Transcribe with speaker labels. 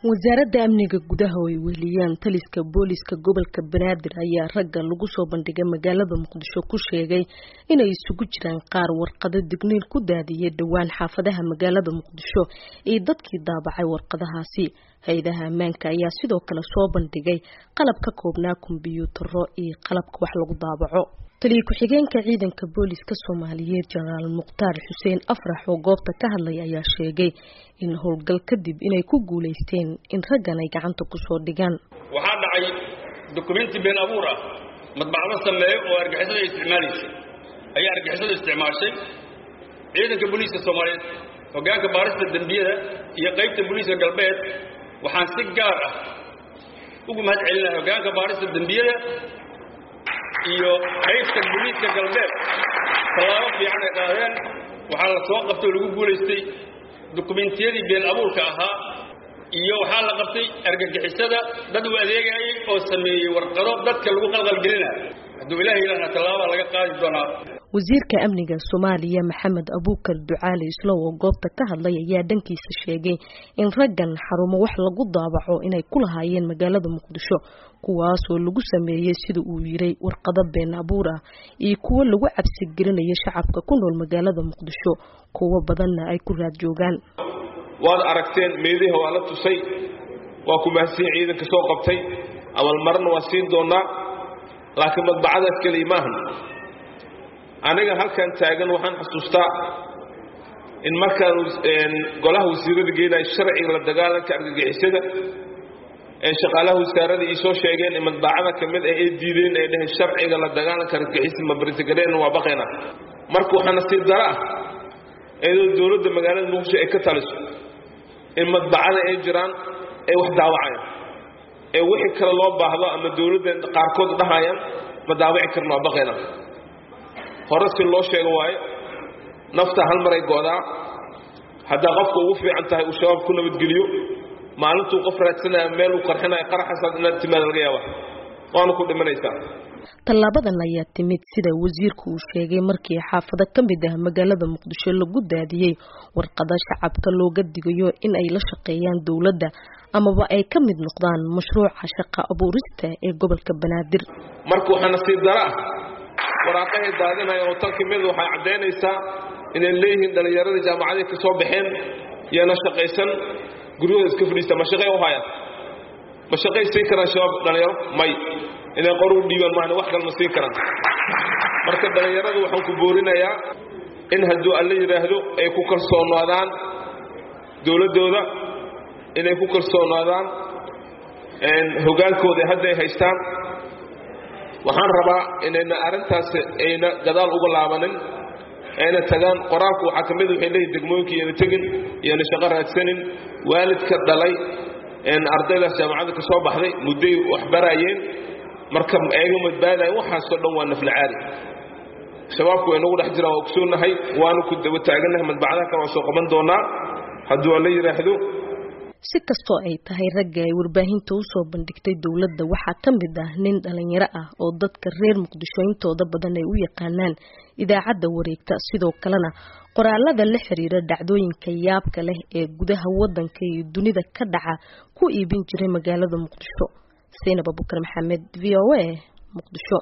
Speaker 1: wasaaradda amniga gudaha oo ay weheliyaan taliska booliska gobolka Banaadir ayaa ragga lagu soo bandhigay magaalada Muqdisho ku sheegay inay isugu jiraan qaar warqado digniin ku daadiyay dhawaan xaafadaha magaalada Muqdisho ee dadkii daabacay warqadahaasi. hay'adaha ammaanka ayaa sidoo kale soo bandhigay qalab ka koobnaa kombiyuutarro iyo qalabka wax lagu daabaco. taliye ku-xigeenka ciidanka booliska Soomaaliyeed Generaal Muqtaar Xuseen Afrax oo goobta ka hadlay ayaa sheegay in howlgal kadib inay ku guuleysteen in raggan ay gacanta ku soo dhigaan.
Speaker 2: waxaa dhacay dokumenti been abuur ah madbacado sameeyo oo argixisada isticmaalaysay ayaa argixisada isticmaashay ciidanka booliska Soomaaliyeed hoggaanka baarista dambiyada iyo qaybta booliska galbeed waxaan si gaar ah ugu mahadcelinayaa hoggaanka baarista dambiyada iyo qaybta booliska galbeed talaabo fiican ay qaadeen. waxaa la soo qabtay lagu guuleystay dokumentiyadii been abuurka ahaa iyo waxaa la qabtay argagixisada dad u adeegayay oo sameeyay warqado dadka lagu qalqalgelinayo. hadduu ilaahay ilaaha talaabo laga qaadi doonaa.
Speaker 1: wasiirka amniga Soomaaliya Maxamed Abuukar Ducaale Islow oo goobta ka hadlay ayaa dhankiisa sheegay in raggan xarumo wax lagu daabaco inay ku lahaayeen magaalada Muqdisho kuwaas oo lagu sameeyay sida uu yiri warqado been abuur ah iyo kuwa lagu cabsi gelinayo shacabka ku nool magaalada Muqdisho kuwa badanna ay ku raad joogaan.
Speaker 3: waad aragteen meedihi waa la tusay waa ku mahadsan ciidanka soo qabtay amal marna waa siin doonaa laakiin madbacadaas kaliya maahan. aniga halkan taagan waxaan xasuustaa in markaan golaha wasiirada geynay sharciga la dagaalanka argagixisada shaqaalaha wasaaradda ay soo sheegeen in madbacada kamid ay diideen ay dhahay sharciga la dagaalanka argagixisada ma barisagareen waa baqayna. marka waxaan si dara ah dowladda magaalada Muqdisho ay ka taliso in madbacada ay jiraan ay wax daawacayaan wixii kale loo baahdo ama dowladda qaarkood dhahayaan ma daawici karno waa baqayna. hore si loo sheego waayo nafta hal maray goodaa hadda qofku ugu fiican tahay uu shabaab ku nabadgeliyo maalintuu qof raadsanaya meel uu qarxinayo qaraxaas inaad timaad laga yaaba waana ku dhimanaysaa.
Speaker 1: tallaabadan ayaa timid sida wasiirku uu sheegay markii xaafado ka mid ah magaalada Muqdisho lagu daadiyay warqado shacabka looga digayo in ay la shaqeeyaan dawladda amaba ay ka mid noqdaan mashruuca shaqo abuurista ee gobolka Banaadir.
Speaker 3: marka waxaan si dara waraaqaha daadinaya oo tan kamid waxay cadeynaysaa inay leeyihiin dhalinyarada jaamacadaha ka soo baxeen iyana shaqaysan guriyada iska fadhiista ma shaqay u hayaan ma shaqaysan karaan shabaab dhalinyaro may inay qoru dhiiban maana wax kale ma siin karaan. marka dhalinyaradu waxaan ku boorinayaa in hadduu alla yiraahdo ay ku kalsoonaadaan dawladooda inay ku kalsoonaadaan hogaankooda hadda ay haystaan. waxaan rabaa inayna arintaas ayna gadaal uga laabanin ayna tagaan qoraalku waxa kamid ah leeyahay degmooyinkii ay tagin iyo shaqo raadsanin waalidka dhalay ardayda jaamacada ka soo baxday mudday wax barayeen marka ayaga madbaaday waxa soo dhan waa nafla caadi shabaabku ay nagu dhex jiraan oo ogsoonahay waanu ku daba taaganahay madbacada kale soo qaban doonaa hadduu la yiraahdo.
Speaker 1: si kastoo ay tahay ragga ay warbaahinta u soo bandhigtay dawladda waxaa ka mid ah nin dhalinyaro ah oo dadka reer Muqdisho intooda badan ay u yaqaanaan idaacadda wareegta sidoo kalena qoraalada la xiriira dhacdooyinka yaabka leh ee gudaha wadanka iyo dunida ka dhaca ku iibin jiray magaalada Muqdisho. Zainab Abuukar Maxamed VOA Muqdisho.